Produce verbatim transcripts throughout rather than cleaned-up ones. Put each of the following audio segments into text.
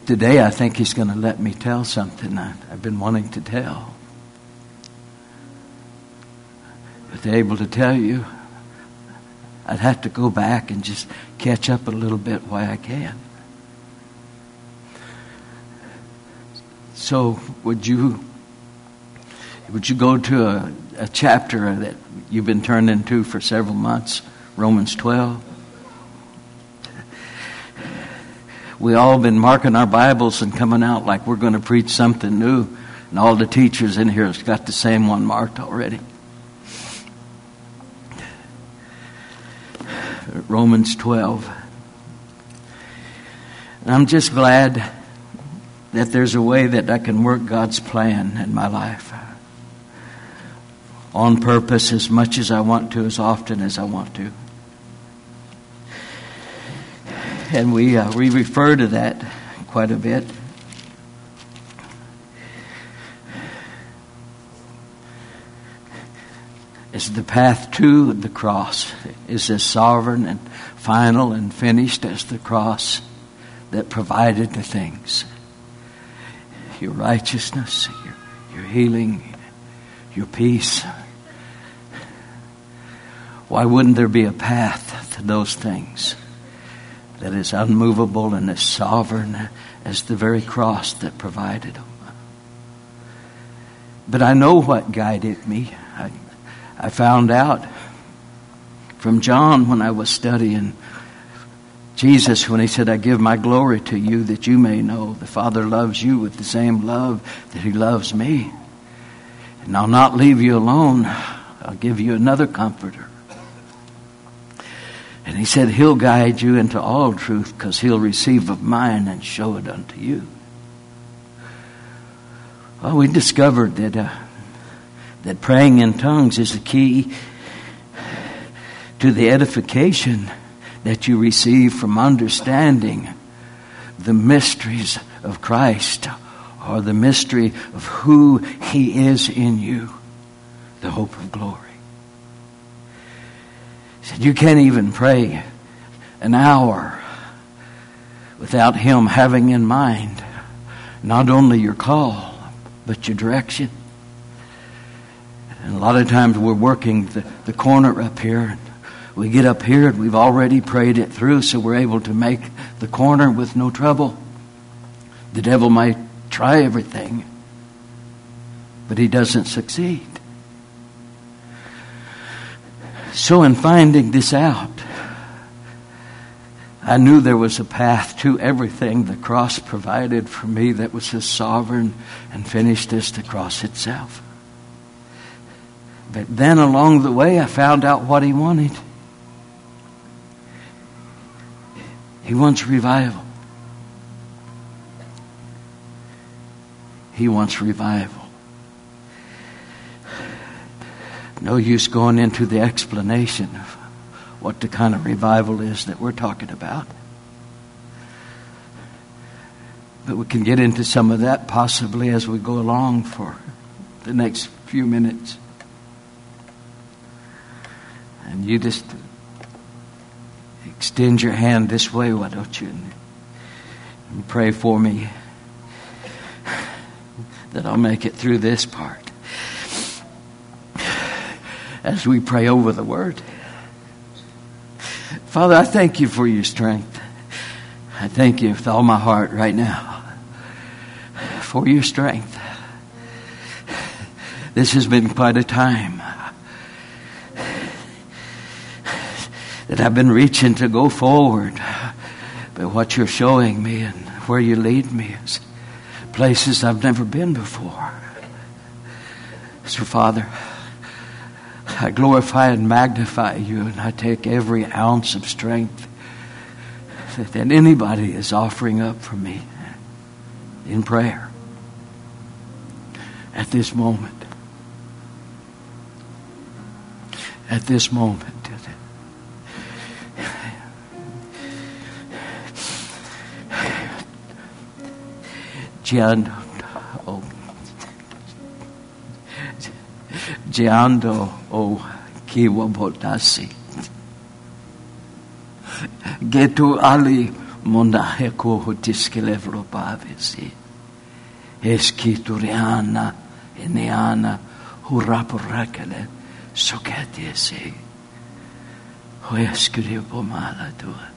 today I think he's going to let me tell something I, I've been wanting to tell. But to be able to tell you, I'd have to go back and just catch up a little bit while I can. So would you would you go to a, a chapter that you've been turned into for several months, Romans twelve? We all been marking our Bibles and coming out like we're going to preach something new, and all the teachers in here has got the same one marked already. Romans twelve. And I'm just glad that there's a way that I can work God's plan in my life. On purpose, as much as I want to, as often as I want to. And we uh, we refer to that quite a bit. It's the path to the cross is as sovereign and final and finished as the cross that provided the things. Your righteousness, your, your healing, your peace. Why wouldn't there be a path to those things that is unmovable and as sovereign as the very cross that provided them? But I know what guided me. I, I found out from John when I was studying Jesus, when he said, I give my glory to you that you may know the Father loves you with the same love that he loves me. And I'll not leave you alone. I'll give you another comforter. And he said, he'll guide you into all truth because he'll receive of mine and show it unto you. Well, we discovered that uh, that praying in tongues is the key to the edification that you receive from understanding the mysteries of Christ, or the mystery of who he is in you, the hope of glory. He said, you can't even pray an hour without him having in mind not only your call, but your direction. And a lot of times we're working the, the corner up here. We get up here and we've already prayed it through, so we're able to make the corner with no trouble. The devil might try everything, but he doesn't succeed. So in finding this out, I knew there was a path to everything the cross provided for me that was as sovereign and finished as the cross itself. But then along the way I found out what he wanted. He wants revival. He wants revival. No use going into the explanation of what the kind of revival is that we're talking about. But we can get into some of that possibly as we go along for the next few minutes. And you just extend your hand this way, why don't you? And pray for me that I'll make it through this part. As we pray over the word. Father, I thank you for your strength. I thank you with all my heart right now for your strength. This has been quite a time that I've been reaching to go forward. But what you're showing me and where you lead me is places I've never been before. So, Father, I glorify and magnify you, and I take every ounce of strength that, that anybody is offering up for me in prayer at this moment. At this moment. Giando, oh, Giando, oh, kiwabotasi. Getu ali Mondahe ko hotiskelevro pavesi. Eskituriana eneana huraporakele sokatiesi. Hoeskiripomala tua.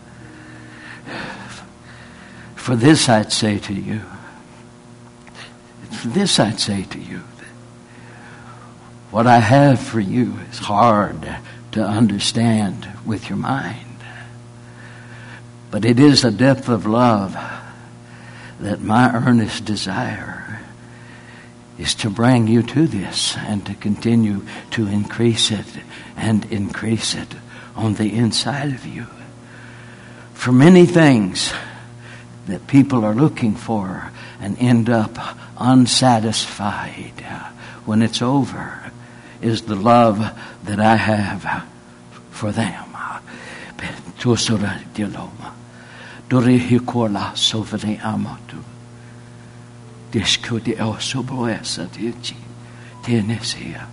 For this I'd say to you, for this I'd say to you, that what I have for you is hard to understand with your mind. But it is a depth of love that my earnest desire is to bring you to this and to continue to increase it and increase it on the inside of you. For many things that people are looking for and end up unsatisfied when it's over is the love that I have for them. Dorihikola sovene amatu. Dishkudi osoboesa dichi. Tenesia.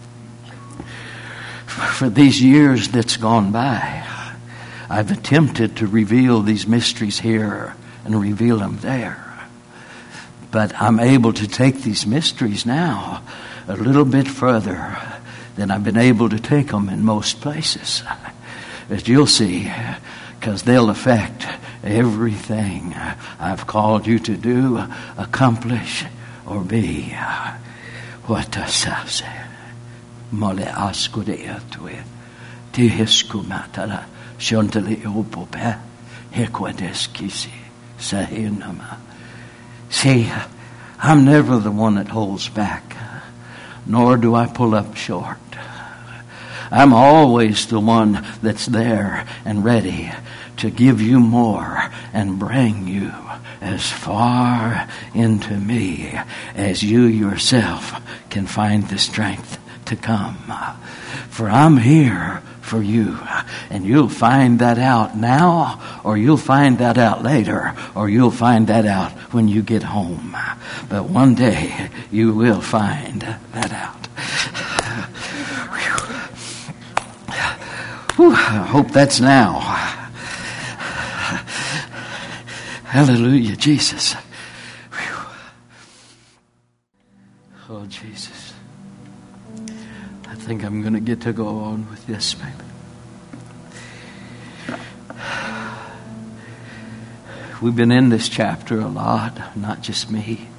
For these years that's gone by, I've attempted to reveal these mysteries here and reveal them there. But I'm able to take these mysteries now a little bit further than I've been able to take them in most places. As you'll see, because they'll affect everything I've called you to do, accomplish, or be. What does say? Mole askude atue. Tihisku matala. Shontali upope. Hekwadeskisi. Sahinama. See, I'm never the one that holds back, nor do I pull up short. I'm always the one that's there and ready to give you more and bring you as far into me as you yourself can find the strength to come. For I'm here for you, and you'll find that out now, or you'll find that out later, or you'll find that out when you get home. But one day you will find that out. Whew, I hope that's now. Hallelujah, Jesus. Whew. Oh, Jesus. I think I'm going to get to go on with this, maybe. We've been in this chapter a lot, not just me.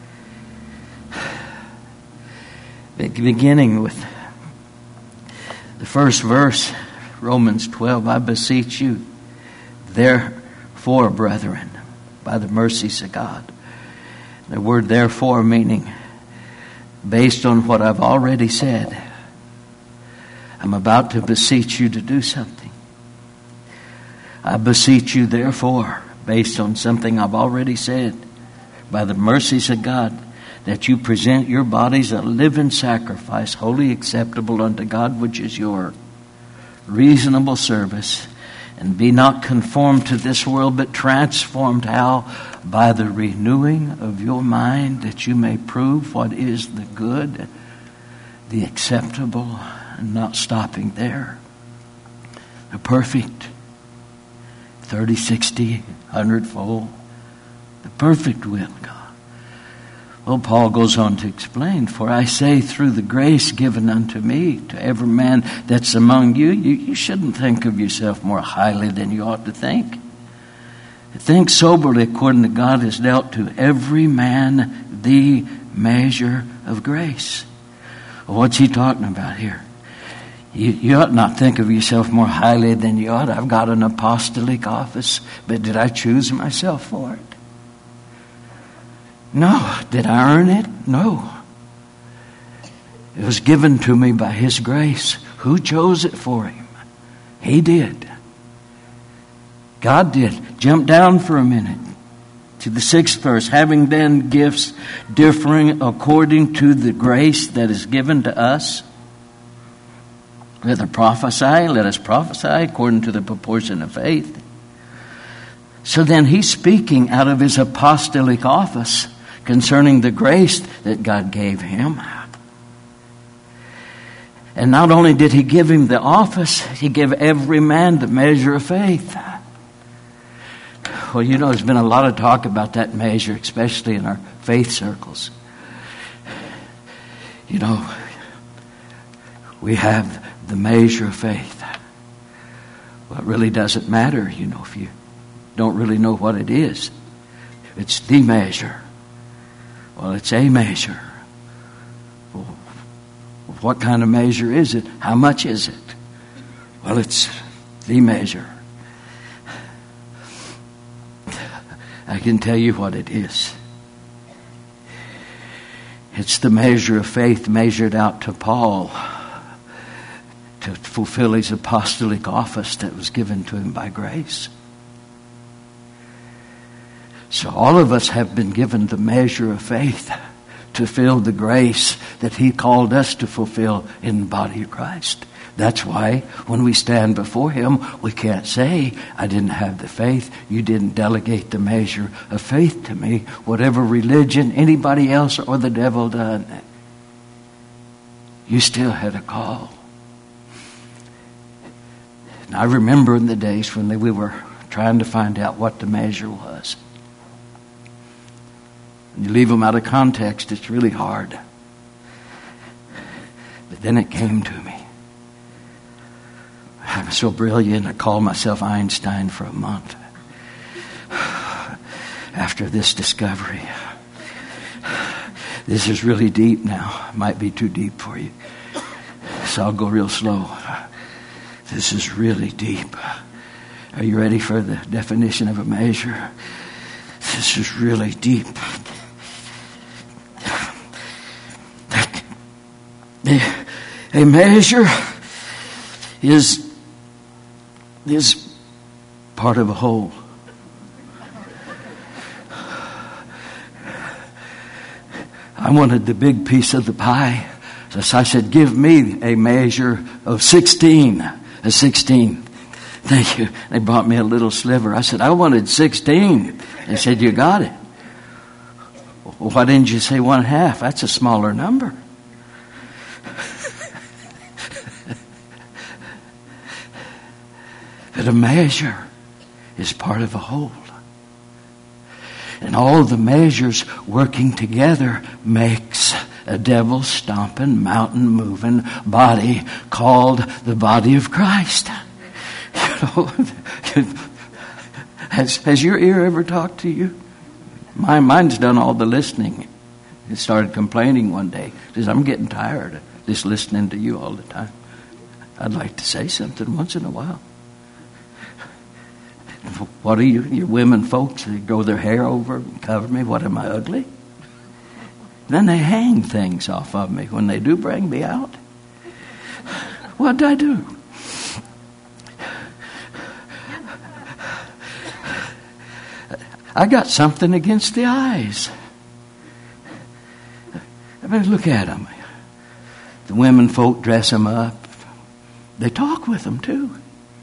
Beginning with the first verse, Romans twelve, I beseech you, therefore, brethren, by the mercies of God. The word therefore meaning based on what I've already said. I'm about to beseech you to do something. I beseech you therefore, based on something I've already said, by the mercies of God, that you present your bodies a living sacrifice, wholly acceptable unto God, which is your reasonable service, and be not conformed to this world, but transformed how? By the renewing of your mind, that you may prove what is the good, the acceptable, and not stopping there, the perfect, thirty, sixty, one hundred fold, the perfect will of God. Well, Paul goes on to explain, for I say through the grace given unto me, to every man that's among you, you, you shouldn't think of yourself more highly than you ought to think. Think soberly according to God has dealt to every man the measure of grace. Well, what's he talking about here? You, you ought not think of yourself more highly than you ought. I've got an apostolic office, but did I choose myself for it? No. Did I earn it? No. It was given to me by His grace. Who chose it for Him? He did. God did. Jump down for a minute to the sixth verse. Having then gifts differing according to the grace that is given to us. Let us prophesy, let us prophesy according to the proportion of faith. So then he's speaking out of his apostolic office concerning the grace that God gave him. And not only did he give him the office, he gave every man the measure of faith. Well, you know, there's been a lot of talk about that measure, especially in our faith circles. You know, we have the measure of faith. Well, it really doesn't matter, you know, if you don't really know what it is. It's the measure. Well, it's a measure. Well, what kind of measure is it? How much is it? Well, it's the measure. I can tell you what it is. It's the measure of faith measured out to Paul to fulfill his apostolic office that was given to him by grace. So all of us have been given the measure of faith to fill the grace that he called us to fulfill in the body of Christ. That's why when we stand before him, we can't say, I didn't have the faith. You didn't delegate the measure of faith to me. Whatever religion, anybody else, or the devil done, you still had a call. And I remember in the days when we were trying to find out what the measure was. When you leave them out of context, it's really hard. But then it came to me. I'm so brilliant, I called myself Einstein for a month after this discovery. This is really deep now. It might be too deep for you. So I'll go real slow. This is really deep. Are you ready for the definition of a measure? This is really deep. A measure is is part of a whole. I wanted the big piece of the pie. So I said, give me a measure of sixteen. A sixteen. Thank you. They brought me a little sliver. I said, I wanted sixteen. They said, you got it. Well, why didn't you say one half? That's a smaller number. But a measure is part of a whole. And all the measures working together makes a devil stomping, mountain moving body called the body of Christ. You know, has, has your ear ever talked to you? My mine's done all the listening. It started complaining one day. It says, I'm getting tired of just listening to you all the time. I'd like to say something once in a while. What are you, you women folks? They grow their hair over and cover me. What, am I ugly? Then they hang things off of me when they do bring me out. What did I do? I got something against the eyes. I mean, look at them. The women folk dress them up. They talk with them too.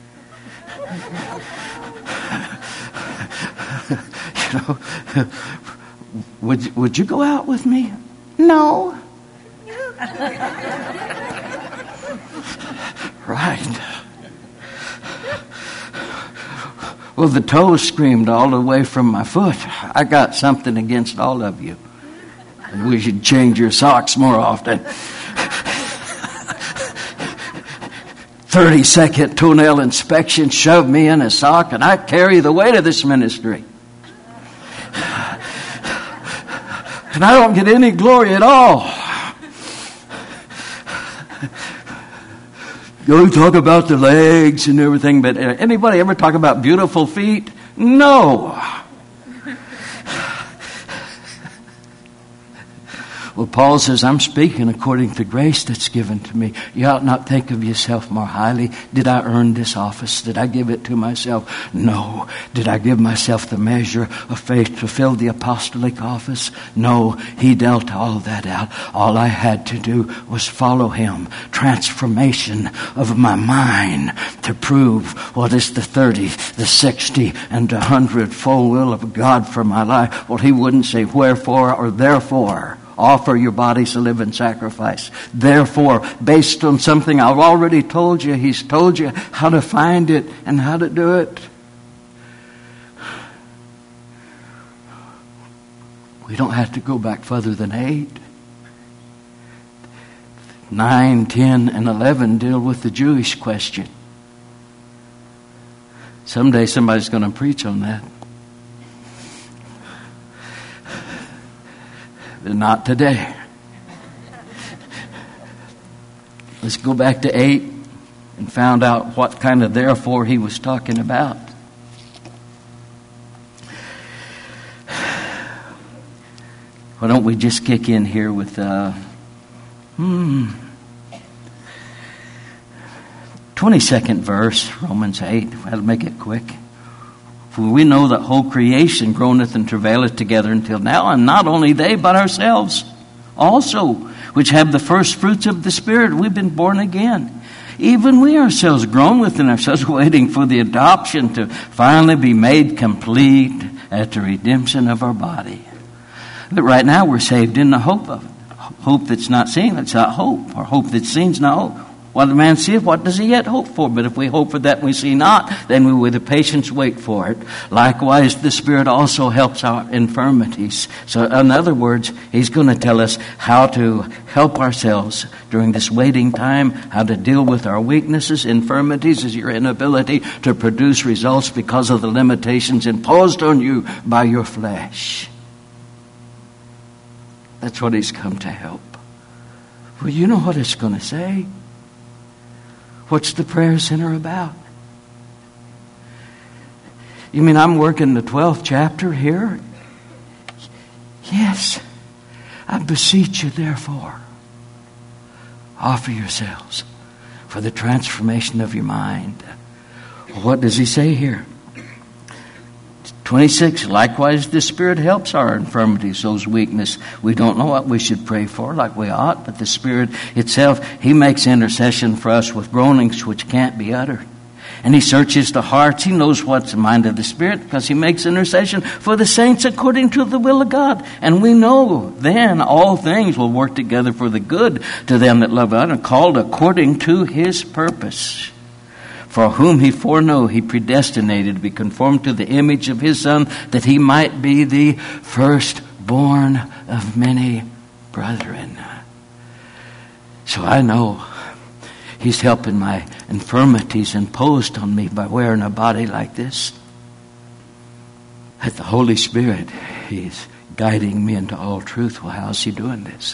You know, would would you go out with me? No. Right. Well, the toes screamed all the way from my foot. I got something against all of you. And we should change your socks more often. thirty-second toenail inspection shoved me in a sock, and I carry the weight of this ministry. And I don't get any glory at all. You talk about the legs and everything, but anybody ever talk about beautiful feet? No. Well, Paul says, I'm speaking according to grace that's given to me. You ought not think of yourself more highly. Did I earn this office? Did I give it to myself? No. Did I give myself the measure of faith to fill the apostolic office? No. He dealt all that out. All I had to do was follow him. Transformation of my mind to prove what is the thirty, the sixty, and the hundred full will of God for my life. Well, he wouldn't say wherefore or therefore. Offer your bodies a living sacrifice. Therefore, based on something I've already told you, he's told you how to find it and how to do it. We don't have to go back further than eight. Nine, ten, and eleven deal with the Jewish question. Someday somebody's going to preach on that. But not today. Let's go back to eight and found out what kind of therefore he was talking about. Why don't we just kick in here with uh, hmm, twenty-second verse, Romans eight. I'll make it quick. For we know that whole creation groaneth and travaileth together until now, and not only they, but ourselves also, which have the first fruits of the Spirit. We've been born again. Even we ourselves groan within ourselves, waiting for the adoption to finally be made complete at the redemption of our body. But right now we're saved in the hope of it. Hope that's not seen, that's not hope. Or hope that's seen is not hope. What a man seeth, what does he yet hope for? But if we hope for that we see not, then we with patience wait for it. Likewise, the Spirit also helps our infirmities. So in other words, he's going to tell us how to help ourselves during this waiting time, how to deal with our weaknesses. Infirmities is your inability to produce results because of the limitations imposed on you by your flesh. That's what he's come to help. Well, you know what it's going to say. What's the prayer center about? You mean I'm working the twelfth chapter here? Yes. I beseech you, therefore, offer yourselves for the transformation of your mind. What does he say here? twenty-six, likewise the Spirit helps our infirmities, those weakness. We don't know what we should pray for like we ought, but the Spirit itself, he makes intercession for us with groanings which can't be uttered. And he searches the hearts. He knows what's the mind of the Spirit because he makes intercession for the saints according to the will of God. And we know then all things will work together for the good to them that love God and called according to his purpose. For whom he foreknow, he predestinated to be conformed to the image of his Son, that he might be the firstborn of many brethren. So I know he's helping my infirmities imposed on me by wearing a body like this. That the Holy Spirit, he's guiding me into all truth. Well, how's he doing this?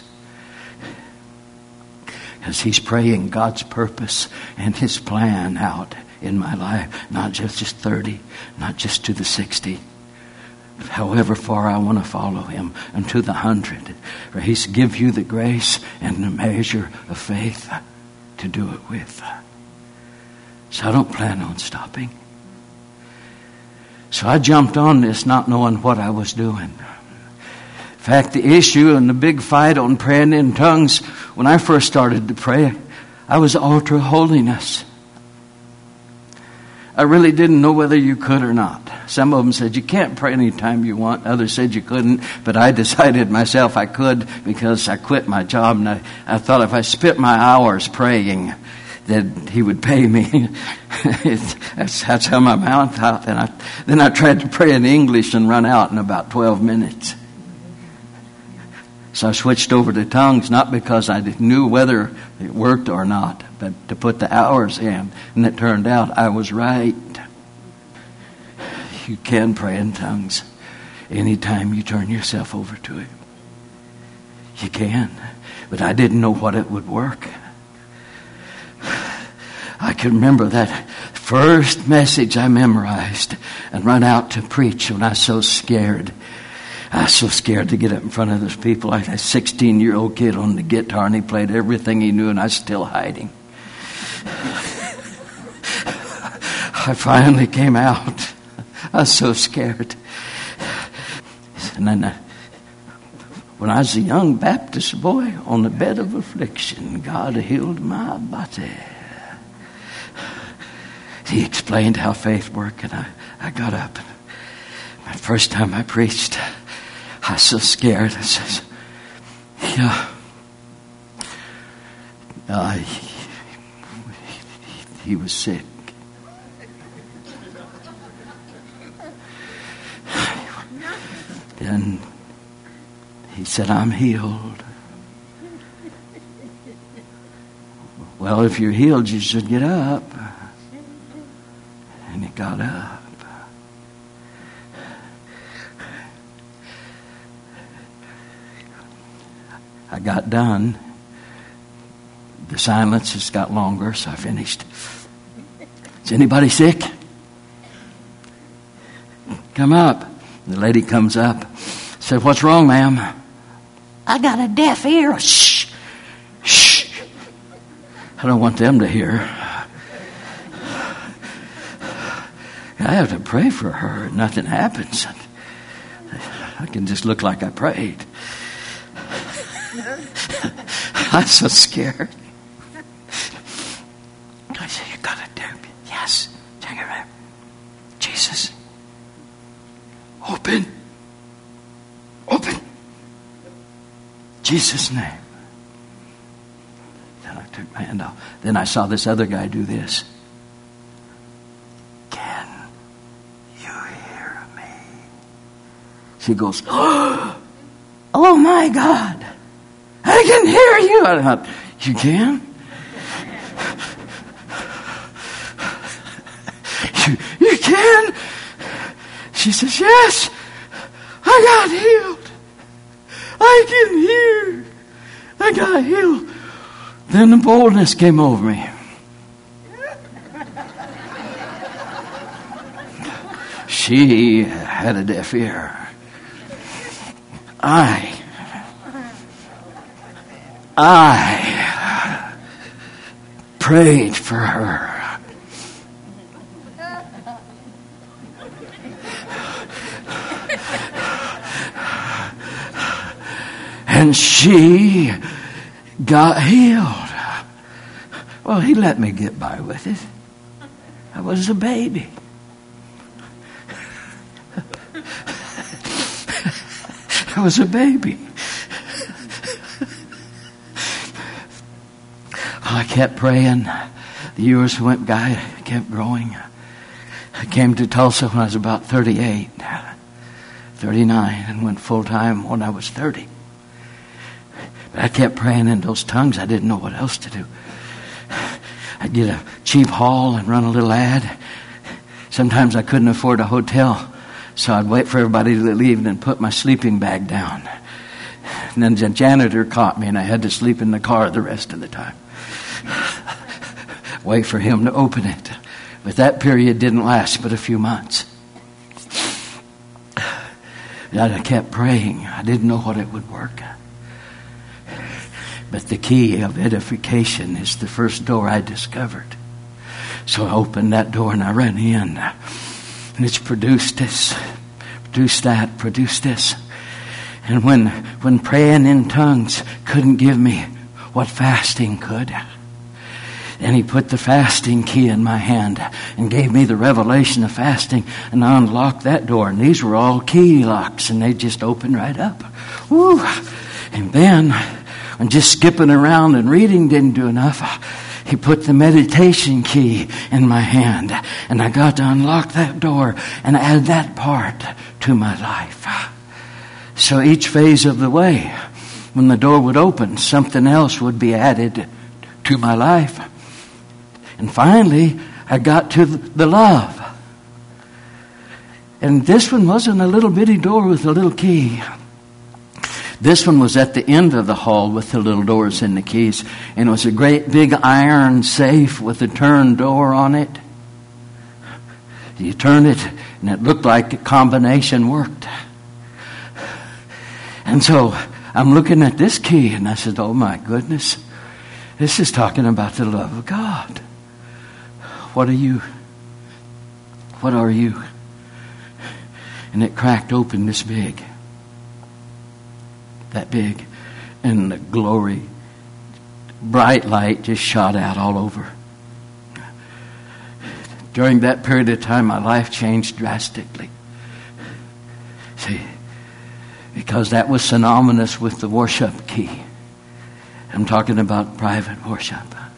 As he's praying God's purpose and his plan out in my life. Not just just thirty, not just to the sixty. But however far I want to follow him unto the hundred. For he's give you the grace and the measure of faith to do it with. So I don't plan on stopping. So I jumped on this not knowing what I was doing. In fact, the issue and the big fight on praying in tongues, when I first started to pray, I was ultra holiness. I really didn't know whether you could or not. Some of them said you can't pray anytime you want. Others said you couldn't. But I decided myself I could because I quit my job. And I, I thought if I spent my hours praying, that he would pay me. that's, that's how my mouth thought. And I, then I tried to pray in English and run out in about twelve minutes. So I switched over to tongues, not because I knew whether it worked or not, but to put the hours in. And it turned out I was right. You can pray in tongues anytime you turn yourself over to him. You can. But I didn't know what it would work. I can remember that first message I memorized and run out to preach when I was so scared. I was so scared to get up in front of those people. I had a sixteen-year-old kid on the guitar, and he played everything he knew, and I was still hiding. I finally came out. I was so scared. And then, uh, when I was a young Baptist boy on the bed of affliction, God healed my body. He explained how faith worked, and I, I got up. The first time I preached, I was so scared. I says, yeah. Uh, he, he was sick. Then He said, I'm healed. Well, if you're healed, you should get up. And he got up. I got done. The silence has got longer, so I finished. Is anybody sick? Come up. The lady comes up. Said, what's wrong, ma'am? I got a deaf ear. Shh. Shh. I don't want them to hear. I have to pray for her. Nothing happens. I can just look like I prayed. I'm so scared. I said, you got a deaf ear? Yes. Take it right. Jesus. Open. Open. Jesus' name. Then I took my hand off. Then I saw this other guy do this. Can you hear me? She goes, oh my God. I can hear you. I thought, you can? you, you can? She says, yes, I got healed. I can hear. I got healed. Then the boldness came over me. She had a deaf ear. I, I prayed for her. And she got healed. Well, he let me get by with it. I was a baby. I was a baby. Well, I kept praying. The years went by. I kept growing. I came to Tulsa when I was about thirty-eight, thirty-nine, and went full time when I was thirty. But I kept praying in those tongues. I didn't know what else to do. I'd get a cheap hall and run a little ad. Sometimes I couldn't afford a hotel, so I'd wait for everybody to leave and then put my sleeping bag down. And then the janitor caught me and I had to sleep in the car the rest of the time. Wait for him to open it. But that period didn't last but a few months. And I kept praying. I didn't know what it would work. But the key of edification is the first door I discovered. So I opened that door and I ran in. And it's produced this, produced that, produced this. And when, when praying in tongues couldn't give me what fasting could, and he put the fasting key in my hand and gave me the revelation of fasting, and I unlocked that door. And these were all key locks and they just opened right up. Woo! And then, and just skipping around and reading didn't do enough. He put the meditation key in my hand, and I got to unlock that door and add that part to my life. So each phase of the way, when the door would open, something else would be added to my life. And finally, I got to the love. And this one wasn't a little bitty door with a little key. This one was at the end of the hall with the little doors and the keys. And it was a great big iron safe with a turn door on it. You turn it and it looked like the combination worked. And so I'm looking at this key and I said, oh my goodness, this is talking about the love of God. What are you? What are you? And it cracked open this big. That big, and the glory, bright light just shot out all over. During that period of time, my life changed drastically. See, because that was synonymous with the worship key. I'm talking about private worship.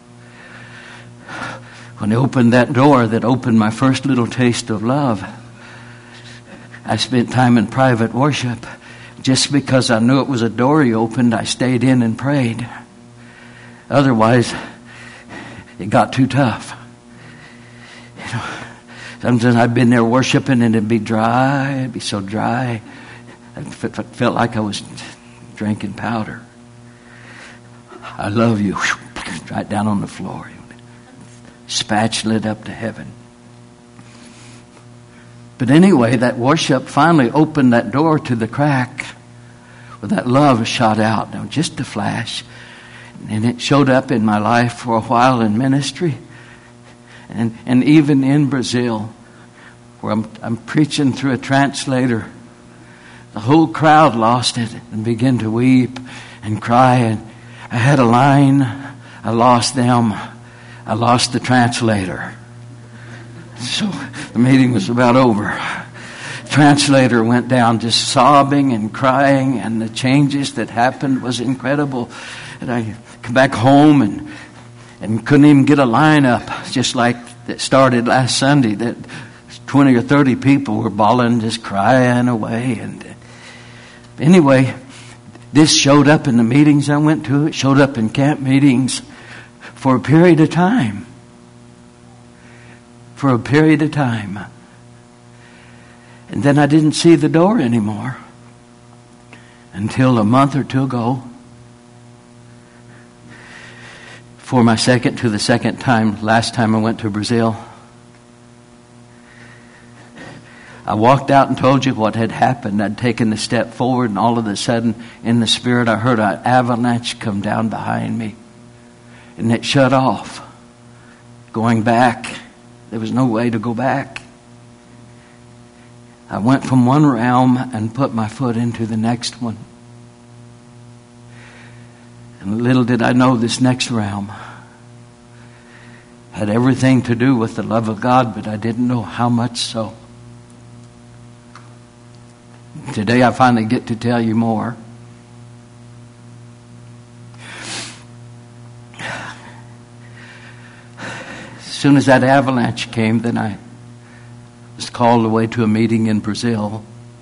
When I opened that door that opened my first little taste of love, I spent time in private worship. just because I knew it was a door he opened, I stayed in and prayed. Otherwise, it got too tough. You know, sometimes I'd been there worshiping and it'd be dry. It'd be so dry. I felt like I was drinking powder. I love you. Right down on the floor. Spatula it up to heaven. But anyway, that worship finally opened that door to the crack where that love shot out. Now, just a flash. And it showed up in my life for a while in ministry. And and even in Brazil, where I'm, I'm preaching through a translator. The whole crowd lost it and began to weep and cry. And I had a line. I lost them. I lost the translator. So the meeting was about over. Translator went down just sobbing and crying, and the changes that happened was incredible. And I come back home and and couldn't even get a line up, just like that started last Sunday. That twenty or thirty people were bawling, just crying away. And anyway, this showed up in the meetings I went to. It showed up in camp meetings for a period of time. For a period of time. And then I didn't see the door anymore until a month or two ago. For my second to the second time, last time I went to Brazil. I walked out and told you what had happened. I'd taken a step forward, and all of a sudden, in the spirit, I heard an avalanche come down behind me. And it shut off. Going back, there was no way to go back. I went from one realm and put my foot into the next one. And little did I know this next realm had everything to do with the love of God, but I didn't know how much so. Today I finally get to tell you more. As soon as that avalanche came, then I was called away to a meeting in Brazil.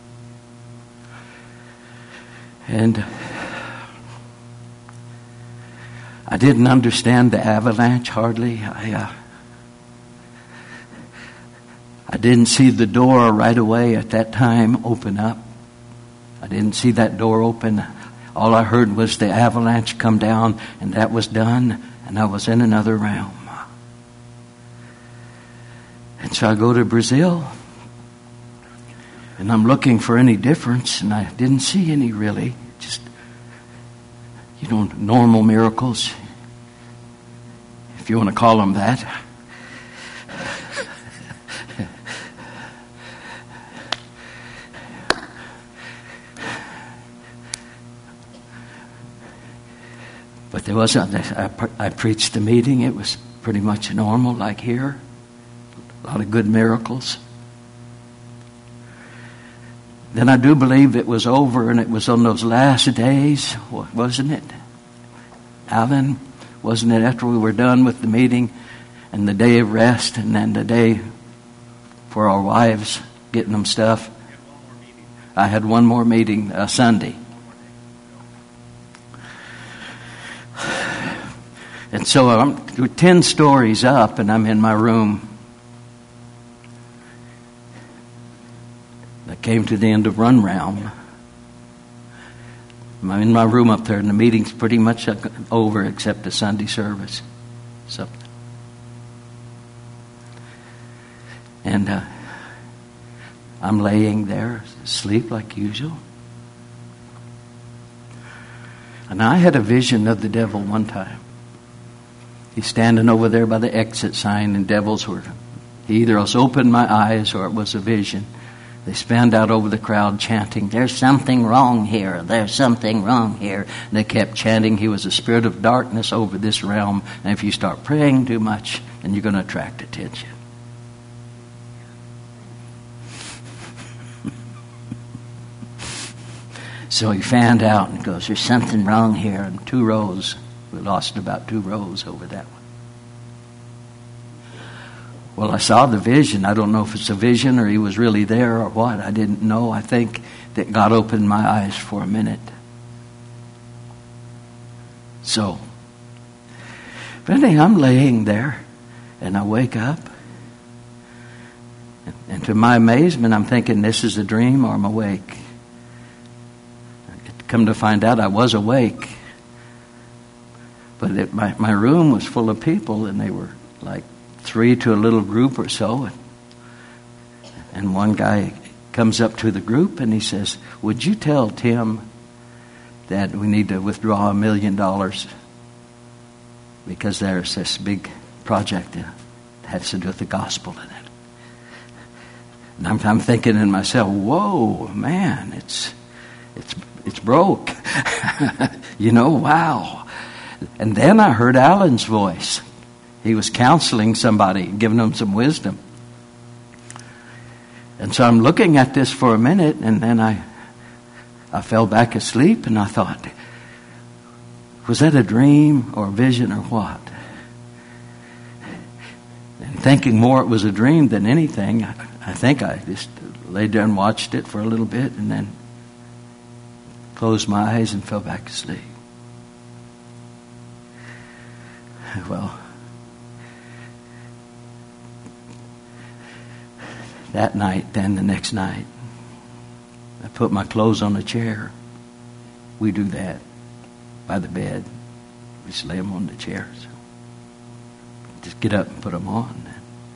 And I didn't understand the avalanche hardly. I uh, I didn't see the door right away at that time open up. I didn't see that door open. All I heard was the avalanche come down, and that was done, and I was in another realm. And so I go to Brazil, and I'm looking for any difference, and I didn't see any really. Just, you know, normal miracles, if you want to call them that. But there wasn't, I, I preached the meeting. It was pretty much normal like here. A lot of good miracles. Then I do believe it was over, and it was on those last days, wasn't it? Alan, wasn't it after we were done with the meeting and the day of rest and then the day for our wives getting them stuff? I had one more meeting uh, Sunday. And so I'm ten stories up, and I'm in my room. I came to the end of one realm. I'm in my room up there, and the meeting's pretty much over except the Sunday service. Something. And uh, I'm laying there, asleep like usual. And I had a vision of the devil one time. He's standing over there by the exit sign, and devils were, he either was opened my eyes or it was a vision. They spanned out over the crowd chanting, "There's something wrong here. There's something wrong here." And they kept chanting. He was a spirit of darkness over this realm. And if you start praying too much, then you're going to attract attention. So he fanned out and goes, "There's something wrong here." And two rows. We lost about two rows over that one. Well, I saw the vision. I don't know if it's a vision or he was really there or what. I didn't know. I think that God opened my eyes for a minute. So, but anyway, I'm laying there, and I wake up, and to my amazement, I'm thinking, this is a dream or I'm awake. Come to find out, I was awake. But it, my, my room was full of people, and they were like three to a little group or so. And, and one guy comes up to the group, and he says, would you tell Tim that we need to withdraw a million dollars because there's this big project that has to do with the gospel in it. And I'm, I'm thinking in myself, whoa, man, it's it's it's broke. You know, wow. And then I heard Alan's voice. He was counseling somebody, giving them some wisdom. And so I'm looking at this for a minute, and then I I fell back asleep, and I thought, was that a dream or a vision or what? And thinking more it was a dream than anything, I, I think I just laid there and watched it for a little bit, and then closed my eyes and fell back asleep. Well, that night, then the next night, I put my clothes on the chair. We do that by the bed. We just lay them on the chair. So just get up and put them on.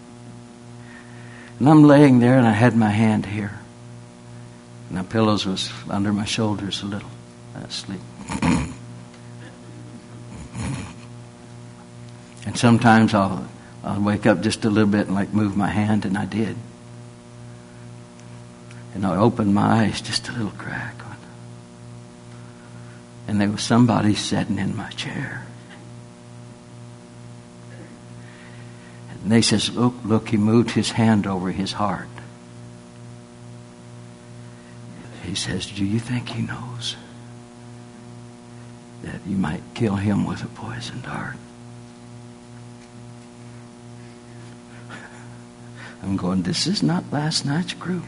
And I'm laying there, and I had my hand here. And my pillows was under my shoulders a little. I was asleep. And sometimes I'll I'll wake up just a little bit and like move my hand, and I did. And I opened my eyes, just a little crack. And there was somebody sitting in my chair. And they says, look, look, he moved his hand over his heart. He says, do you think he knows that you might kill him with a poison dart? I'm going, this is not last night's group.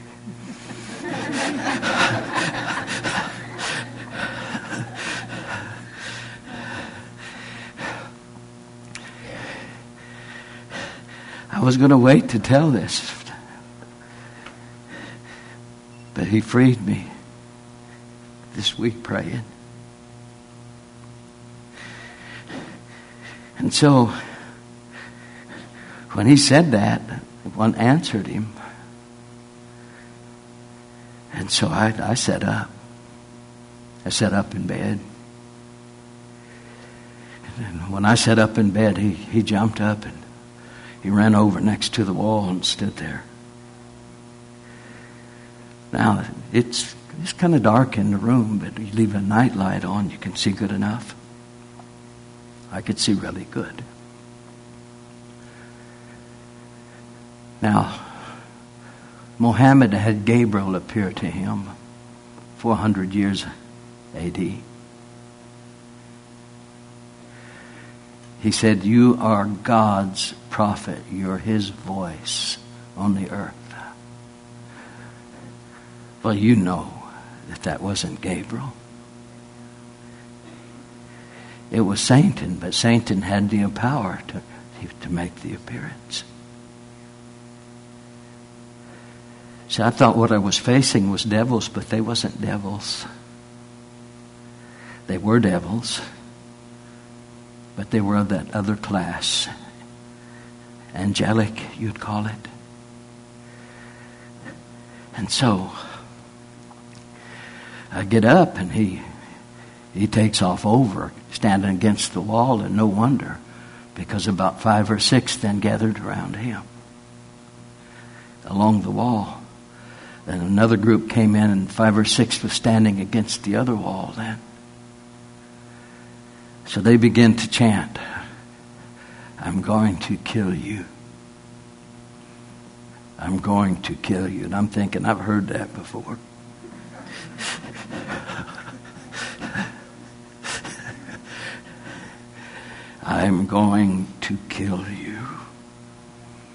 I was going to wait to tell this, but he freed me this week praying. And so when he said that, one answered him. And so I, I sat up. I sat up in bed. And when I sat up in bed, he, he jumped up and he ran over next to the wall and stood there. Now, it's it's kind of dark in the room, but you leave a night light on, you can see good enough. I could see really good. Now, Muhammad had Gabriel appear to him four hundred years A D. He said, you are God's prophet. You're his voice on the earth. Well, you know that that wasn't Gabriel. It was Satan, but Satan had the power to, to make the appearance. See, I thought what I was facing was devils, but they wasn't devils. They were devils, but they were of that other class. Angelic, you'd call it. And so I get up, and he he takes off over, standing against the wall, and no wonder, because about five or six then gathered around him along the wall. And another group came in, and five or six was standing against the other wall then. So they began to chant, I'm going to kill you. I'm going to kill you. And I'm thinking, I've heard that before. I'm going to kill you.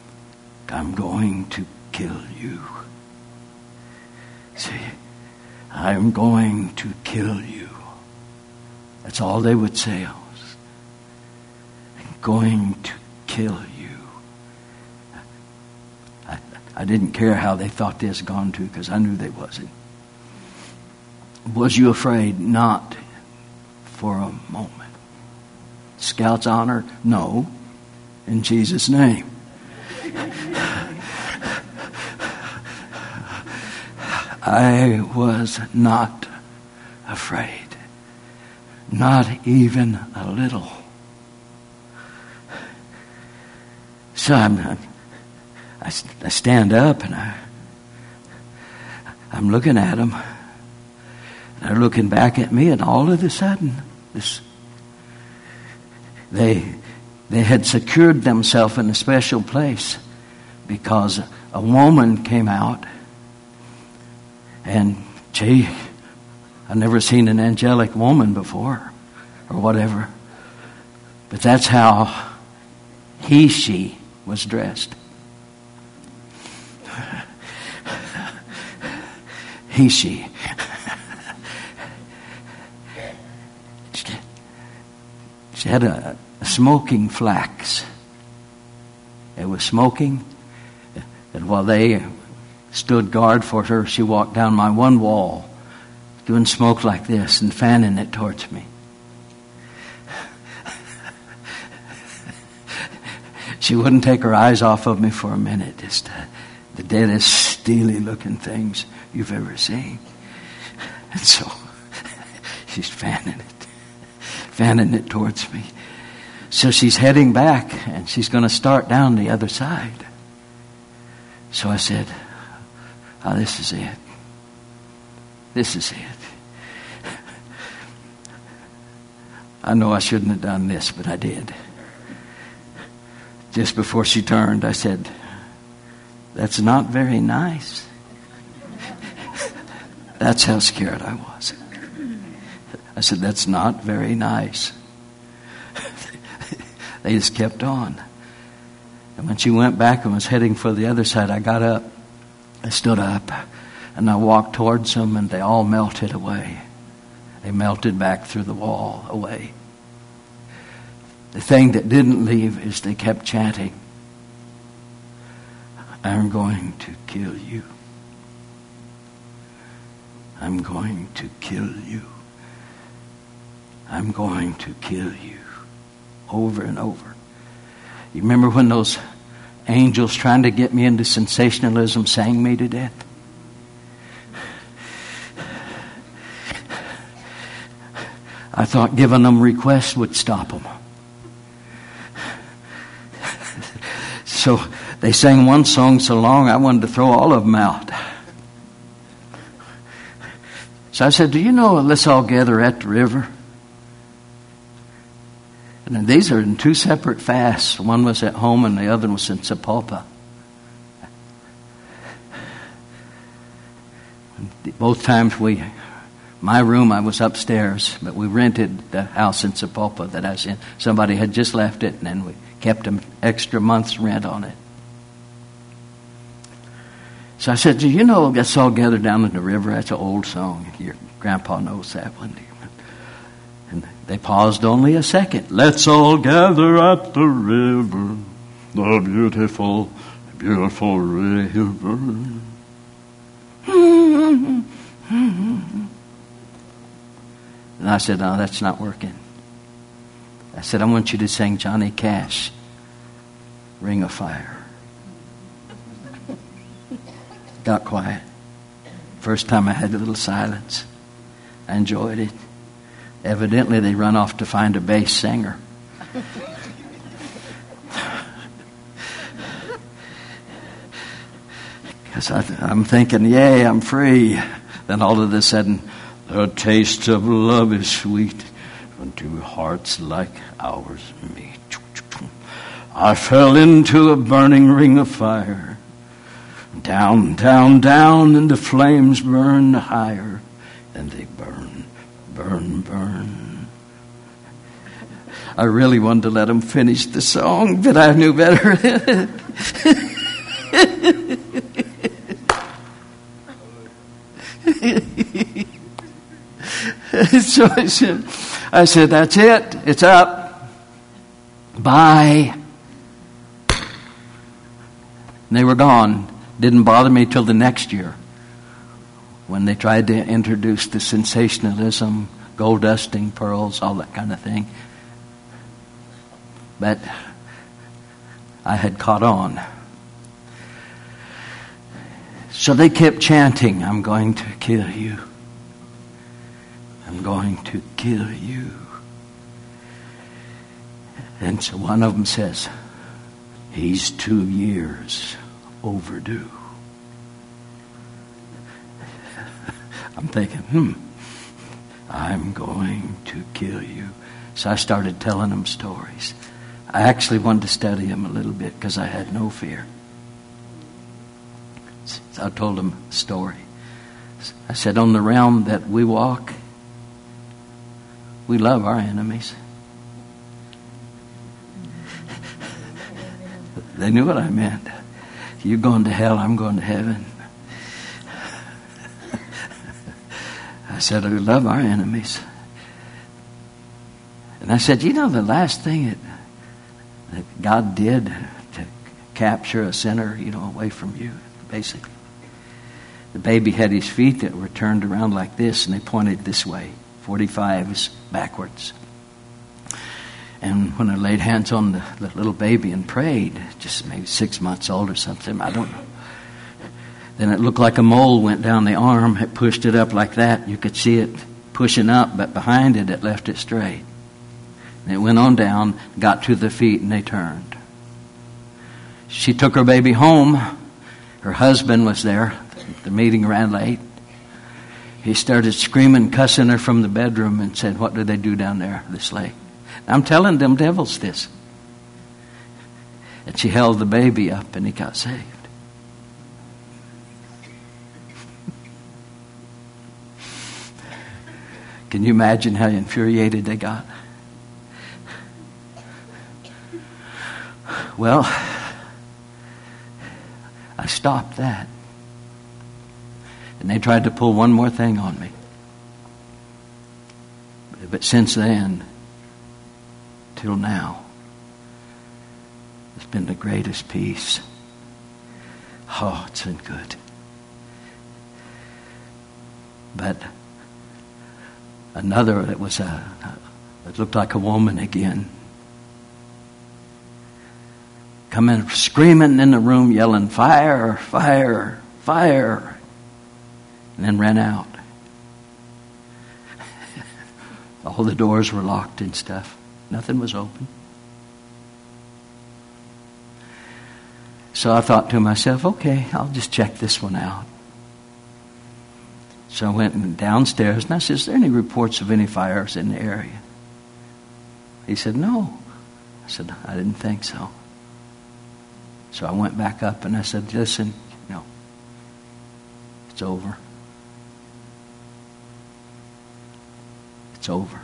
I'm going to kill you. See, I'm going to kill you. That's all they would say. I'm going to kill you. I, I didn't care how they thought this gone to, because I knew they wasn't. Was you afraid? Not for a moment. Scout's honor? No. In Jesus' name. I was not afraid. Not even a little. So I'm, I, I stand up and I, I'm looking at them. They're looking back at me, and all of a sudden, this they they had secured themselves in a special place because a woman came out, and gee, I've never seen an angelic woman before, or whatever. But that's how he, she was dressed. He, she. She had a, a smoking flax. It was smoking, and while they stood guard for her, she walked down my one wall, doing smoke like this and fanning it towards me. She wouldn't take her eyes off of me for a minute. Just uh, the deadest, steely-looking things you've ever seen. And so she's fanning it, fanning it towards me. So she's heading back, and she's going to start down the other side. So I said, oh, this is it. This is it. I know I shouldn't have done this, but I did. Just before she turned, I said, that's not very nice. That's how scared I was. I said, that's not very nice. They just kept on. And when she went back and was heading for the other side, I got up. I stood up and I walked towards them, and they all melted away. They melted back through the wall away. The thing that didn't leave is they kept chanting, I'm going to kill you. I'm going to kill you. I'm going to kill you. Over and over. You remember when those angels trying to get me into sensationalism sang me to death? I thought giving them requests would stop them. So they sang one song so long I wanted to throw all of them out. So I said, do you know, let's all gather at the river? And these are in two separate fasts. One was at home and the other was in Sapulpa. Both times we, my room, I was upstairs, but we rented the house in Sapulpa that I was in. Somebody had just left it, and then we kept an extra month's rent on it. So I said, do you know, let's all gather down in the river? That's an old song. Your grandpa knows that one. And they paused only a second. Let's all gather at the river, the beautiful, beautiful river. And I said, no, that's not working. I said, I want you to sing Johnny Cash, Ring of Fire. Got quiet. First time I had a little silence. I enjoyed it. Evidently, they run off to find a bass singer. Because I'm thinking, yay, I'm free. Then all of a sudden, the taste of love is sweet unto hearts like ours meet. I fell into a burning ring of fire. Down, down, down, and the flames burn higher. And they burn, burn, burn. I really wanted to let them finish the song, but I knew better. So I said, I said, that's it. It's up. Bye. And they were gone. Didn't bother me till the next year when they tried to introduce the sensationalism, gold dusting, pearls, all that kind of thing. But I had caught on. So they kept chanting, I'm going to kill you. I'm going to kill you. And so one of them says, he's two years overdue. I'm thinking, hmm, I'm going to kill you. So I started telling them stories. I actually wanted to study them a little bit because I had no fear. So I told them a story. I said, on the realm that we walk, we love our enemies. They knew what I meant. You're going to hell, I'm going to heaven. I said, we love our enemies. And I said, you know, the last thing that, that God did to capture a sinner, you know, away from you, basically. The baby had his feet that were turned around like this, and they pointed this way. forty-five is backwards. And when I laid hands on the, the little baby and prayed, just maybe six months old or something, I don't know. Then it looked like a mole went down the arm. It pushed it up like that. You could see it pushing up, but behind it, it left it straight. And it went on down, got to the feet, and they turned. She took her baby home. Her husband was there. The meeting ran late. He started screaming, cussing her from the bedroom and said, what did they do down there this late? I'm telling them devils this. And she held the baby up and he got saved. Can you imagine how infuriated they got? Well, I stopped that. And they tried to pull one more thing on me. But since then, till now, it's been the greatest peace. Oh, it's been good. But another that was a, it looked like a woman again, coming screaming in the room, yelling, fire, fire, fire. And then ran out. All the doors were locked and stuff. Nothing was open. So I thought to myself, okay, I'll just check this one out. So I went downstairs and I said, is there any reports of any fires in the area? He said, no. I said, I didn't think so. So I went back up and I said, listen, no, it's over. It's over.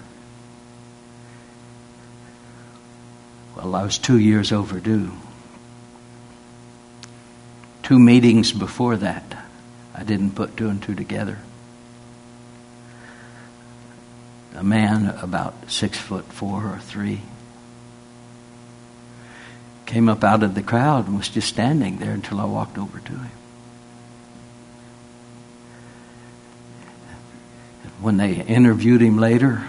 Well, I was two years overdue. Two meetings before that, I didn't put two and two together. A man about six foot four or three came up out of the crowd and was just standing there until I walked over to him. When they interviewed him later,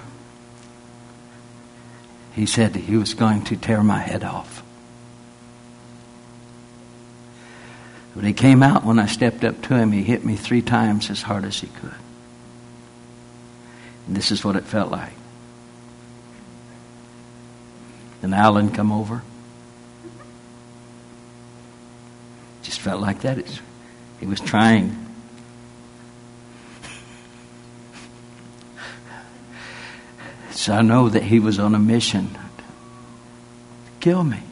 he said he was going to tear my head off. When he came out, when I stepped up to him, he hit me three times as hard as he could. And this is what it felt like. Then Alan come over. Just felt like that. It's, he was trying. So I know that he was on a mission to kill me.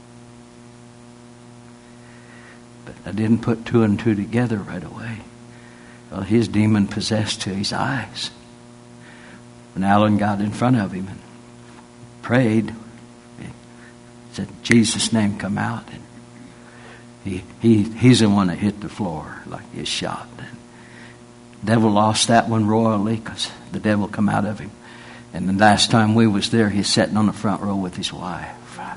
But I didn't put two and two together right away. Well, his demon possessed to his eyes. When Alan got in front of him and prayed, he said, Jesus' name, come out. And he, he, he's the one that hit the floor like he was shot. And Devil lost that one royally because the devil come out of him. And the last time we was there, he's sitting on the front row with his wife.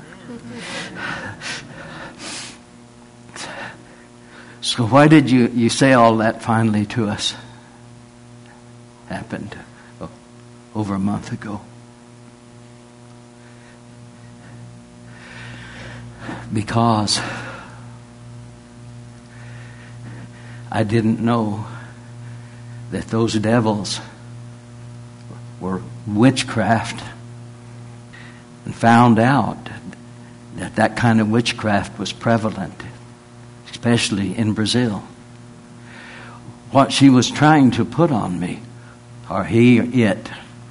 So why did you, you say all that finally to us? Happened over a month ago. Because I didn't know that those devils were witchcraft, and found out that that kind of witchcraft was prevalent, especially in Brazil. What she was trying to put on me, or he or it,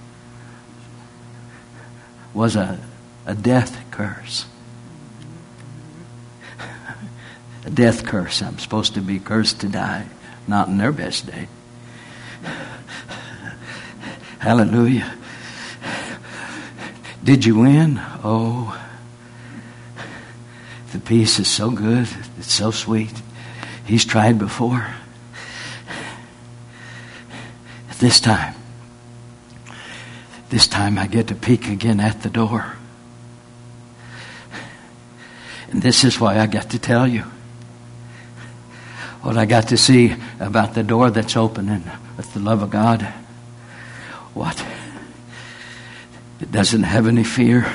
was a, a death curse. A death curse. I'm supposed to be cursed to die. Not in their best day. Hallelujah. Did you win? Oh, the peace is so good. It's so sweet. He's tried before. This time, this time I get to peek again at the door. And this is why I got to tell you what I got to see about the door that's opening with the love of God. What? It doesn't have any fear.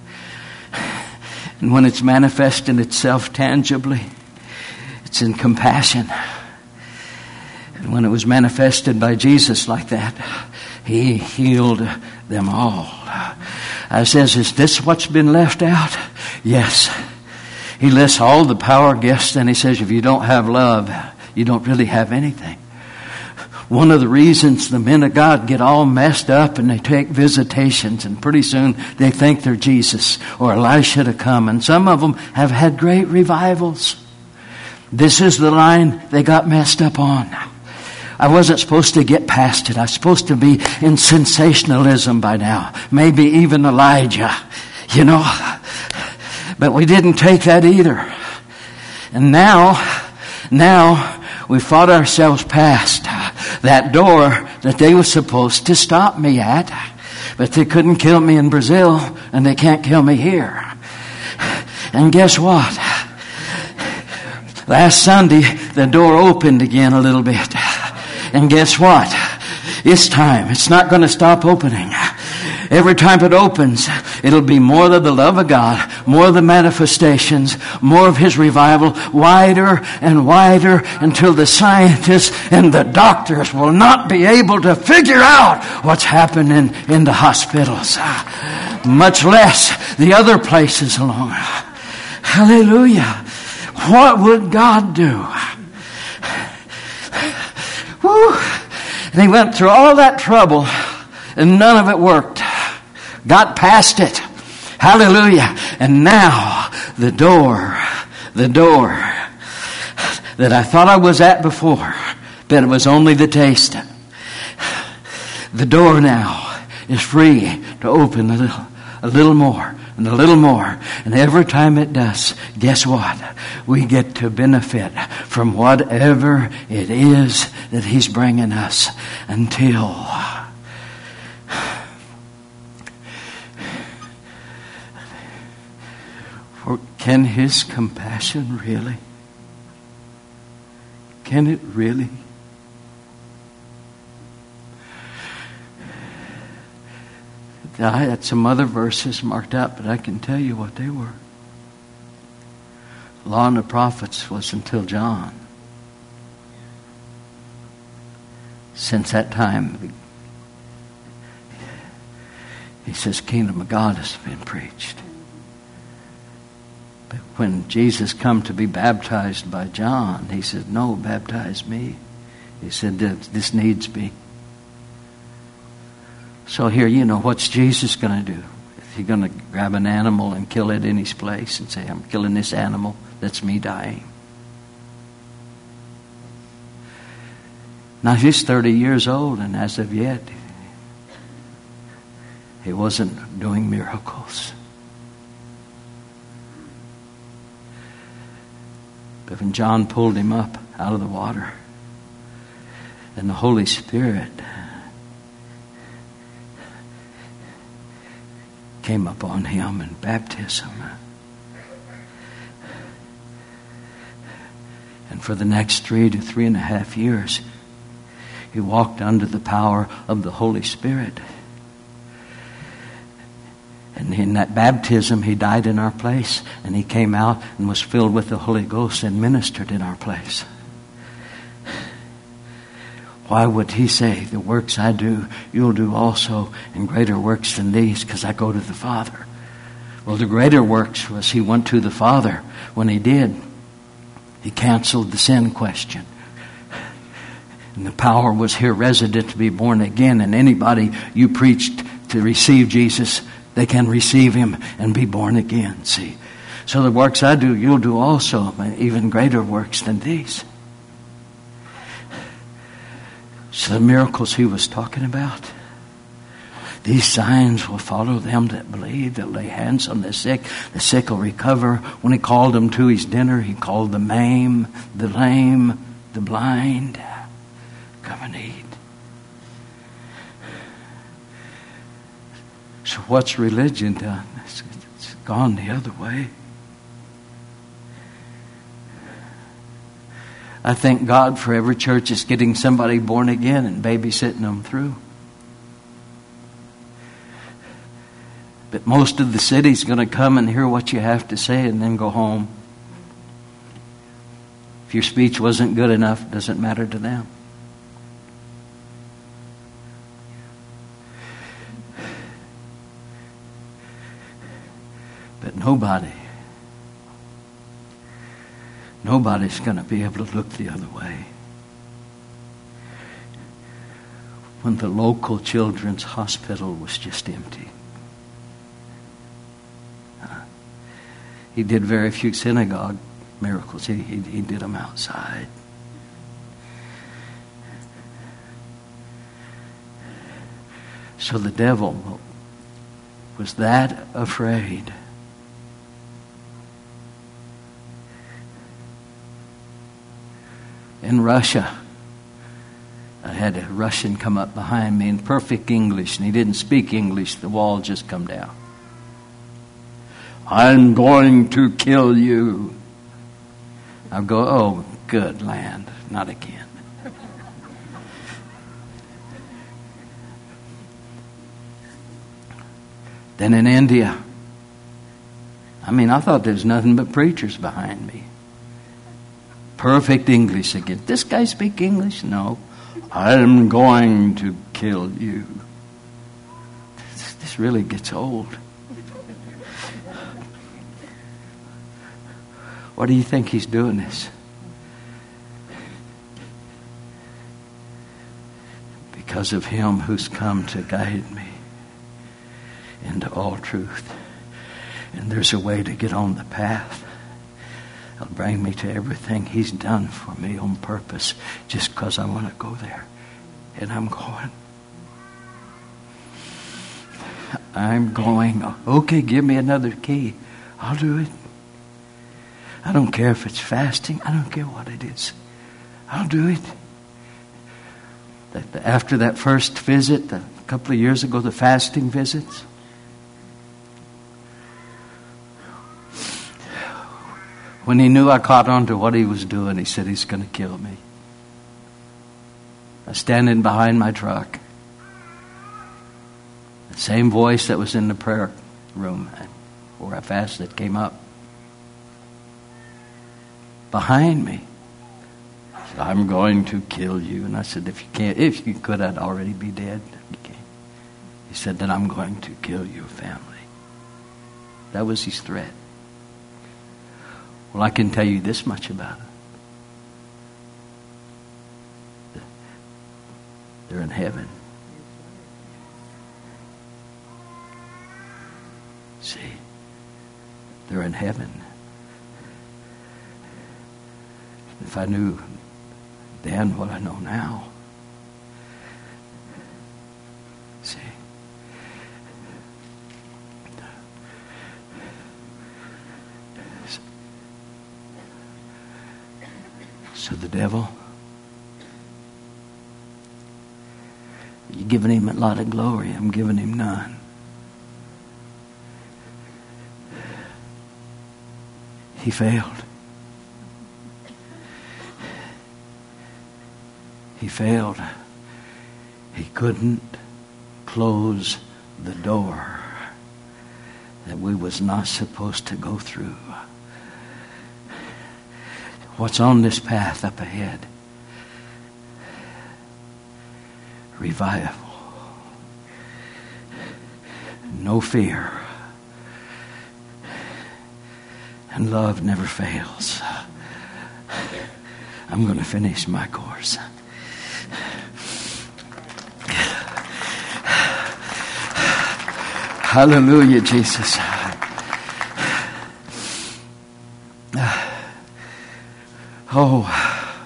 And when it's manifesting itself tangibly, it's in compassion. And when it was manifested by Jesus like that, He healed them all. I says, is this what's been left out? Yes. He lists all the power gifts, and he says, if you don't have love, you don't really have anything. One of the reasons the men of God get all messed up and they take visitations, and pretty soon they think they're Jesus or Elisha to come, and some of them have had great revivals. This is the line they got messed up on. I wasn't supposed to get past it. I was supposed to be in sensationalism by now. Maybe even Elijah, you know. But we didn't take that either. And now, now we fought ourselves past that door that they were supposed to stop me at. But they couldn't kill me in Brazil, and they can't kill me here. And guess what? Last Sunday, the door opened again a little bit. And guess what? It's time. It's not going to stop opening. Every time it opens, it'll be more of the love of God, more of the manifestations, more of His revival, wider and wider, until the scientists and the doctors will not be able to figure out what's happening in the hospitals, much less the other places along. Hallelujah. What would God do? Woo. And he went through all that trouble, and none of it worked. Got past it. Hallelujah. And now, the door, the door that I thought I was at before, but it was only the taste. The door now is free to open a little, a little more and a little more. And every time it does, guess what? We get to benefit from whatever it is that He's bringing us until... For can His compassion really? Can it really? I had some other verses marked up, but I can tell you what they were. Law and the prophets was until John. Since that time, he says, kingdom of God has been preached. But when Jesus come to be baptized by John, he said, no, baptize me. He said, this needs be. So here, you know, what's Jesus going to do? Is He going to grab an animal and kill it in His place and say, I'm killing this animal, that's me dying? Now, He's thirty years old, and as of yet, He wasn't doing miracles. But when John pulled Him up out of the water, And the Holy Spirit came upon him in baptism. And for the next three to three and a half years, he walked under the power of the Holy Spirit. And in that baptism, he died in our place. And he came out and was filled with the Holy Ghost and ministered in our place. Why would he say, the works I do, you'll do also, and greater works than these, because I go to the Father? Well, the greater works was he went to the Father. When he did, he canceled the sin question. And the power was here resident to be born again. And anybody you preached to receive Jesus, they can receive him and be born again, see. So the works I do, you'll do also, even greater works than these. So the miracles he was talking about, these signs will follow them that believe. They'll lay hands on the sick. The sick will recover. When he called them to his dinner, he called the maimed, the lame, the blind. Come and eat. So what's religion done? It's, it's gone the other way. I thank God for every church is getting somebody born again and babysitting them through. But most of the city's going to come and hear what you have to say and then go home. If your speech wasn't good enough, it doesn't matter to them. But nobody, nobody's going to be able to look the other way. When the local children's hospital was just empty. He did very few synagogue miracles. He, he, he did them outside. So the devil was that afraid. In Russia, I had a Russian come up behind me in perfect English, and he didn't speak English. The wall just come down. I'm going to kill you. I'll go, oh, good land, not again. Then in India, I mean, I thought there was nothing but preachers behind me. Perfect English again. This guy speak English? No. I'm going to kill you. This, this really gets old. What do you think he's doing this? Because of him who's come to guide me into all truth. And there's a way to get on the path. It'll bring me to everything he's done for me on purpose, just because I want to go there. And I'm going. I'm going. Okay, give me another key. I'll do it. I don't care if it's fasting. I don't care what it is. I'll do it. After that first visit, a couple of years ago, the fasting visits, when he knew I caught on to what he was doing, he said he's going to kill me. I was standing behind my truck. The same voice that was in the prayer room where I fasted came up behind me. Said, I'm going to kill you. And I said, if you can't, if you could, I'd already be dead. Okay. He said, then I'm going to kill your family. That was his threat. Well, I can tell you this much about it. They're in heaven. See, they're in heaven. If I knew then what I know now, see, so the devil giving him a lot of glory. I'm giving him none. He failed. He failed. He couldn't close the door that we was not supposed to go through. What's on this path up ahead? Revival. No fear. And love never fails. I'm going to finish my course. Hallelujah, Jesus. Oh,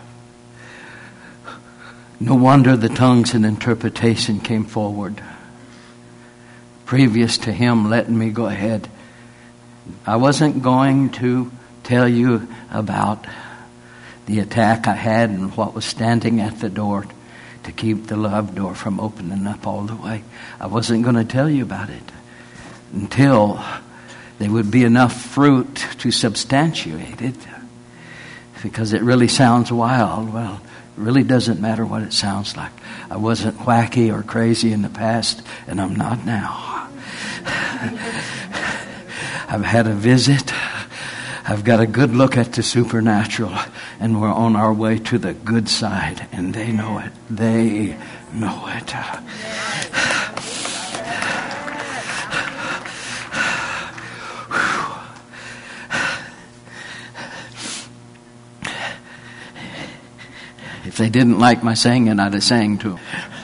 no wonder the tongues and interpretation came forward. Previous to him letting me go ahead, I wasn't going to tell you about the attack I had and what was standing at the door to keep the love door from opening up all the way. I wasn't going to tell you about it until there would be enough fruit to substantiate it, because it really sounds wild. Well, it really doesn't matter what it sounds like. I wasn't wacky or crazy in the past, and I'm not now. I've had a visit. I've got a good look at the supernatural, and we're on our way to the good side, and they know it. They know it. If they didn't like my singing, I'd have sang to them.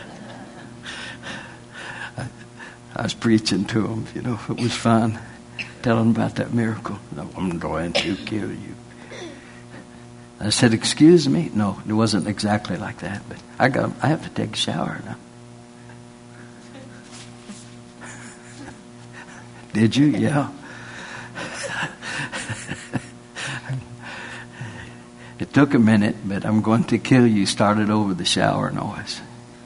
I, I was preaching to them, you know, it was fun. Tell them about that miracle. No, I'm going to kill you. I said, excuse me? No, it wasn't exactly like that, but I got. I have to take a shower now. Did you? Yeah. It took a minute, but I'm going to kill you started over the shower noise.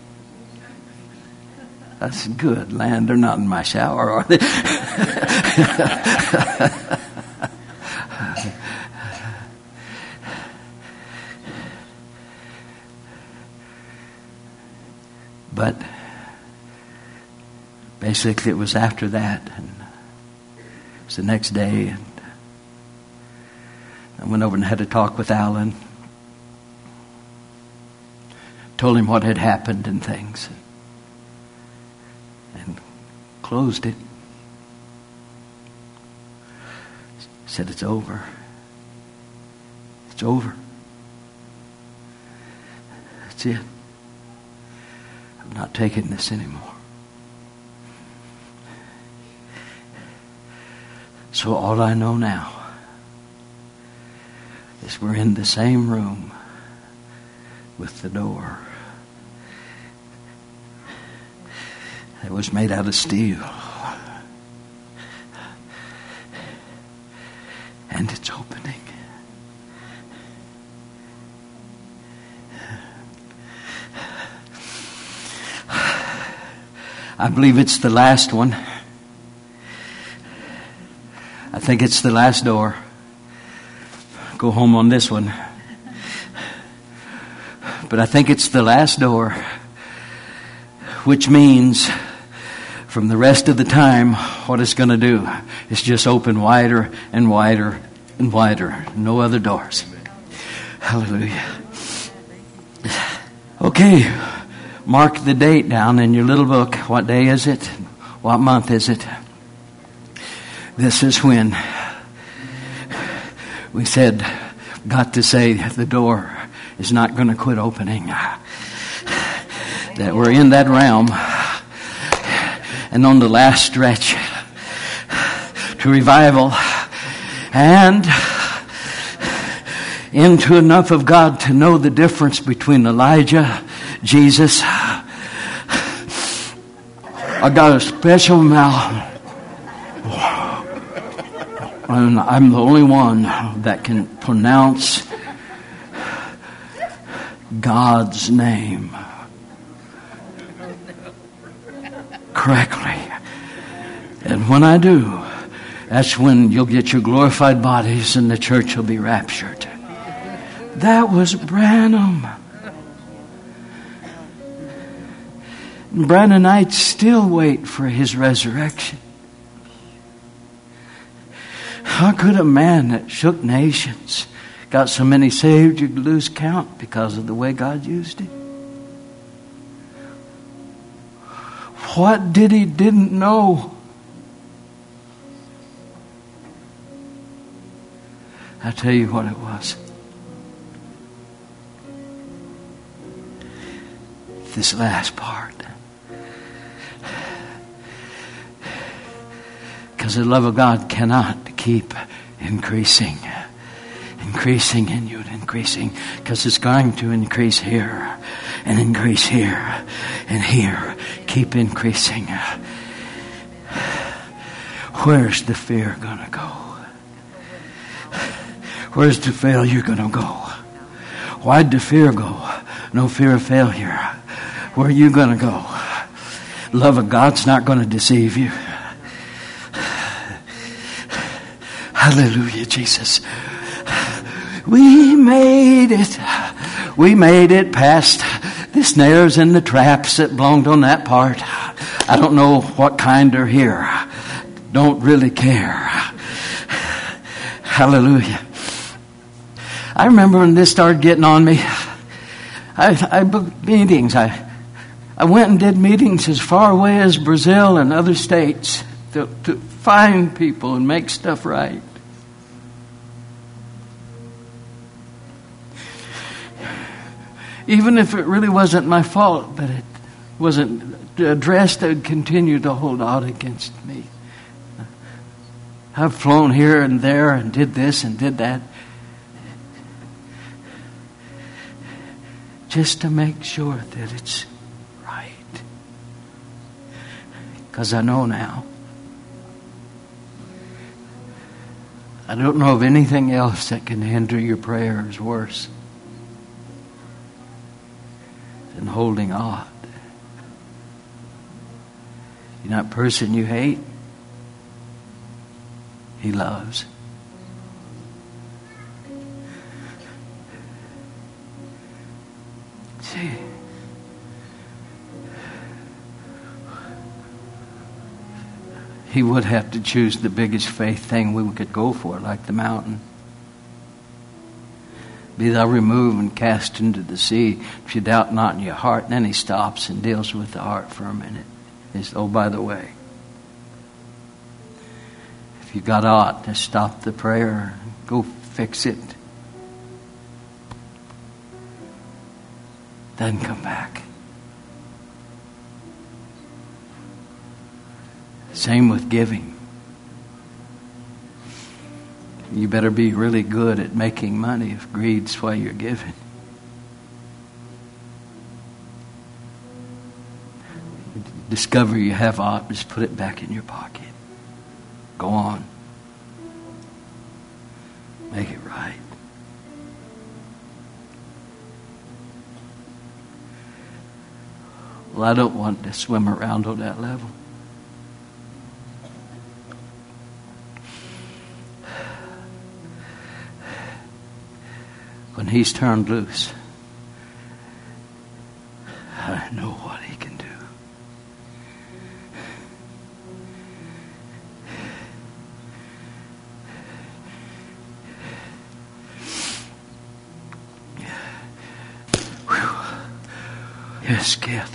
That's good. Land, they're not in my shower, are they? But basically it was after that, and it was the next day, and I went over and had a talk with Alan. Told him what had happened and things. And closed it. Said it's over. It's over. That's it. I'm not taking this anymore. So all I know now is we're in the same room with the door that was made out of steel. And it's opening. I believe it's the last one. I think it's the last door. Go home on this one. But I think it's the last door, which means from the rest of the time, what it's going to do is just open wider and wider and wider. No other doors. Hallelujah. Okay. Mark the date down in your little book. What day is it? What month is it? This is when we said, got to say the door is not going to quit opening. That we're in that realm and on the last stretch to revival and into enough of God to know the difference between Elijah, Jesus. I got a special mouth. And I'm the only one that can pronounce God's name. correctly. And when I do, that's when you'll get your glorified bodies and the church will be raptured. That was Branham. Branhamites still wait for his resurrection. How could a man that shook nations, got so many saved you could lose count because of the way God used him? What did he didn't know? I tell you what it was. This last part. Because the love of God cannot keep increasing. Increasing in you and increasing. Because it's going to increase here. And increase here. And here. Keep increasing. Where's the fear going to go? Where's the failure going to go? Why'd the fear go? No fear of failure. Where are you going to go? Love of God's not going to deceive you. Hallelujah, Jesus. We made it. We made it past the snares and the traps that belonged on that part. I don't know what kind are here. Don't really care. Hallelujah. I remember when this started getting on me, I, I booked meetings. I, I went and did meetings as far away as Brazil and other states to, to find people and make stuff right. Even if it really wasn't my fault, but it wasn't addressed, it would continue to hold out against me. I've flown here and there and did this and did that, just to make sure that it's right. Because I know now. I don't know of anything else that can hinder your prayers worse than holding on. You know that person you hate? He loves. See, he would have to choose the biggest faith thing we could go for, like the mountain. Be thou removed and cast into the sea, if you doubt not in your heart. And then he stops and deals with the heart for a minute. He says, oh, by the way, if you got aught, just stop the prayer, go fix it. Then come back. Same with giving. You better be really good at making money if greed's why you're giving. Discover you have aught, just put it back in your pocket. Go on. Make it right. Well, I don't want to swim around on that level. When he's turned loose, I know what he can do. Yes,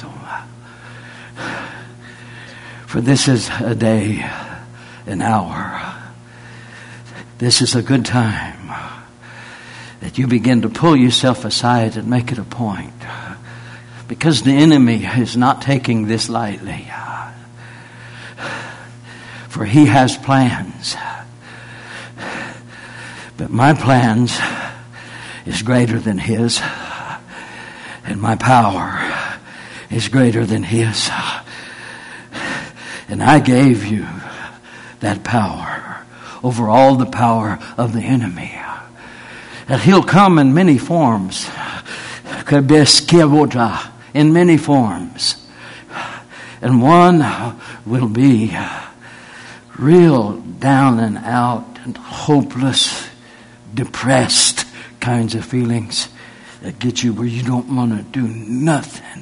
for this is a day, an hour. This is a good time that you begin to pull yourself aside and make it a point. Because the enemy is not taking this lightly. For he has plans. But my plans is greater than his. And my power is greater than his. And I gave you that power over all the power of the enemy. That he'll come in many forms. In many forms. And one will be real down and out and hopeless, depressed kinds of feelings that get you where you don't want to do nothing.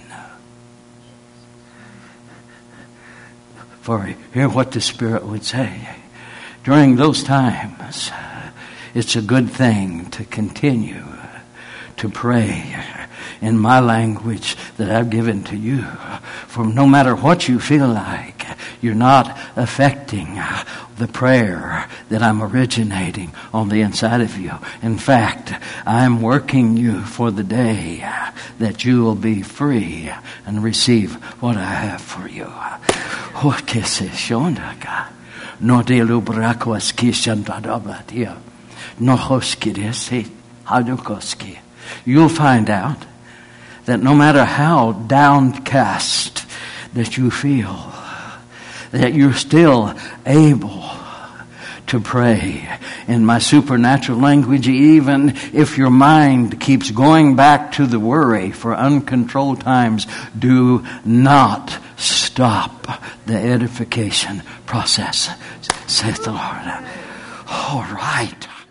For hear what the Spirit would say. During those times, it's a good thing to continue to pray in my language that I've given to you. For no matter what you feel like, you're not affecting the prayer that I'm originating on the inside of you. In fact, I'm working you for the day that you will be free and receive what I have for you. What is it? Shondaga. No de lubrakwas kishandadabatia. No hoskidesi hadukoski. You'll find out that no matter how downcast that you feel, that you're still able to pray in my supernatural language, even if your mind keeps going back to the worry for uncontrolled times. Do not stop the edification process, saith the Lord. All right.